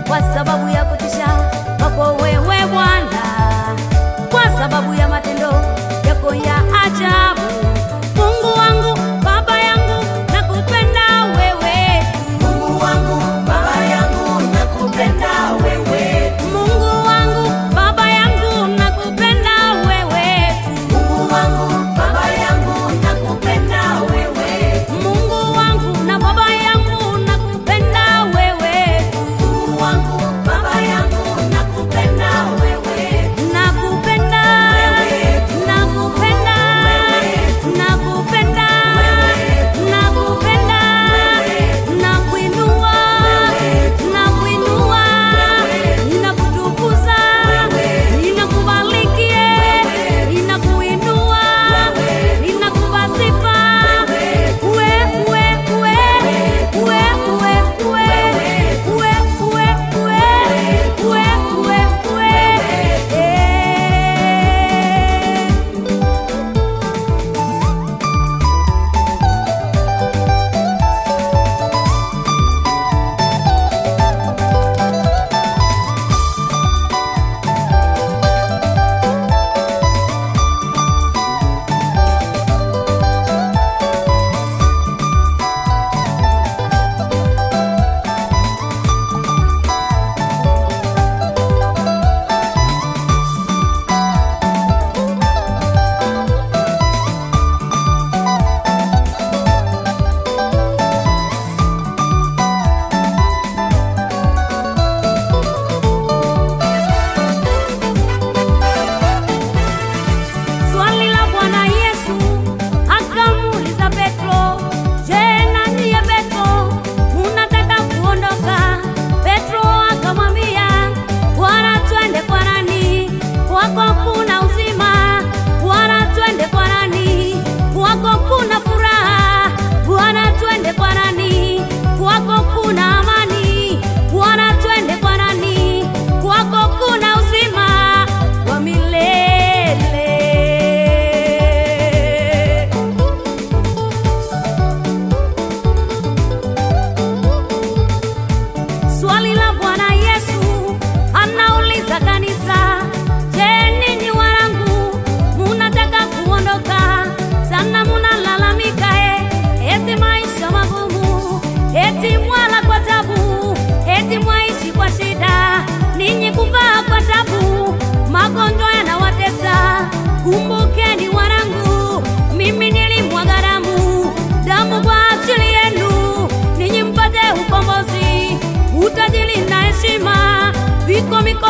kwa sababu ya kutisha kwako wewe Bwana, kwa sababu ya matendo yako ya ajabu. Mungu wangu, Baba yangu, nakupenda wewe. Mungu wangu, Baba yangu, nakupenda wewe. Mungu wangu, Baba yangu, nakupenda wewe. Mungu wangu, Baba yangu, nakupenda wewe. Mungu wangu na Baba yangu, nakupenda wewe. Mungu wangu, Baba yangu, nakupenda wewe. Nakupenda, nakupenda, nakupenda, nakupenda, nakuinua, nakuinua, ninakutukuza, ninakubariki, ninakuinua, ninakupa sifa. Swali la Bwana Yesu akamuuliza Petro, je, nani ya Petro, unataka kuondoka? Petro akamwambia, Bwana, twende kwa nani? Kwako kuna uzima. Bwana, twende kwa nani? Kwako kuna furaha. Bwana, twende kwa nani? Kwako kuna amani. Bwana, twende kwa nani? Kwako kuna uzima wa milele. Swali la Bwana Yesu anauliza kanisa, je, ninyi wanangu, munataka kuondoka? Sana munalalamika, eti maisha magumu, eti mwala kwa tabu, eti mwaishi kwa shida, ninyi kuvaa kwa tabu, magonjwa yanawatesa. Kumbukeni wanangu, mimi nilimwaga damu kwa ajili yenu, ninyi mpate ukombozi, utajiri na heshima. Viko